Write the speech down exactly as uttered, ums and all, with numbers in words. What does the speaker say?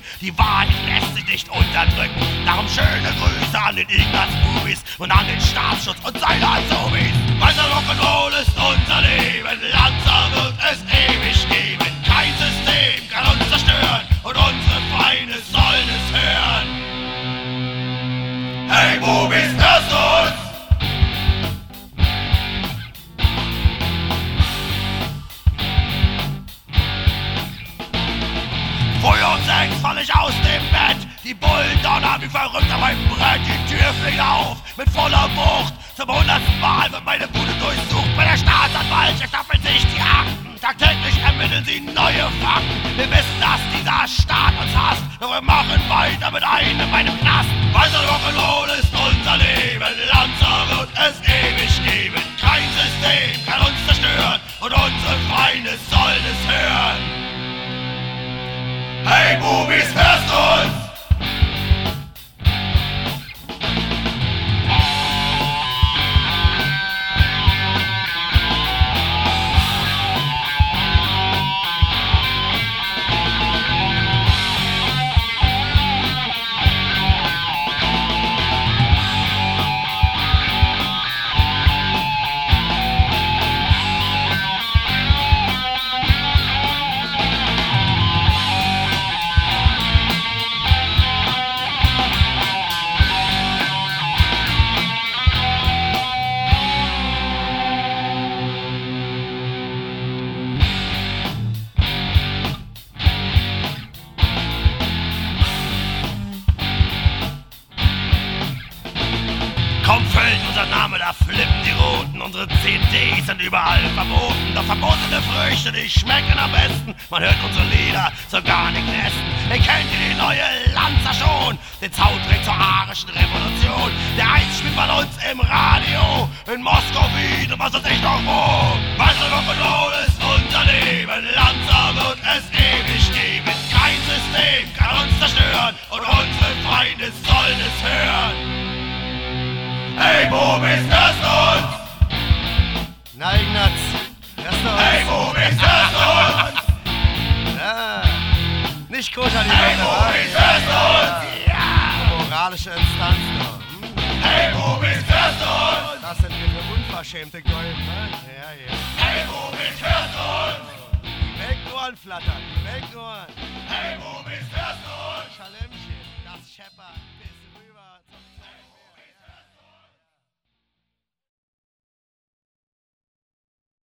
Die Wahrheit lässt sich nicht unterdrücken. Darum schöne Grüße an den Ignaz Bubis und an den Staatsschutz und seine Azubis. Weißer Rock'n'Roll ist unser Leben, Lanza wird es ewig geben. Kein System kann uns zerstören und unsere Feinde sollen es hören. Hey Bubis, hörst du uns? Früh um sechs fall ich aus dem Bett. Die Bullen donnern wie verrückt auf ein Brett. Die Tür fliegt auf mit voller Wucht. Zum hundertsten Mal wird meine Bude durchsucht. Bei der Staatsanwaltschaft stapeln sich die Akten. Tagtäglich ermitteln sie neue Fakten. Wir wissen, dass dieser Staat uns hasst. Doch wir machen weiter mit einem, einem Knast. Weißer Rock'n'Roll ist unser Leben. Lanza wird es ewig geben. Kein System kann uns zerstören. Und unsere Feinde sollen es hören. Hey Bubis, hörst du uns? Kaum fällt unser Name, da flippen die Roten. Unsere C Ds sind überall verboten. Doch verbotene Früchte, die schmecken am besten. Man hört unsere Lieder sogar nicht essen. Ihr kennt ihr die neue Lanza schon? Den Soundtrack zur arischen Revolution. Der Eins spielt bei uns im Radio. In Moskau, Wien und was weiß ich noch wo. Weißer Rock'n'Roll ist unser Leben. Lanza wird es ewig geben. Kein System kann uns zerstören. Und unsere Feinde sollen es hören. Hey Bubis, hörst du uns? Na Ignaz, hörst du uns? Hey Bubis, hörst du uns? Ja, nicht koscher die Hey Leute, Bubis, hörst du uns? Ja, moralische Instanz da. Hm? Hey Bubis, hörst du uns? Das sind wir für unverschämte Gäulen, ne? Ja, ja. Hey Bubis, hörst du uns? Die Weltnohren flattern, die Weltnohren. Hey Bubis, hörst du uns? Schalemchen, das scheppert bis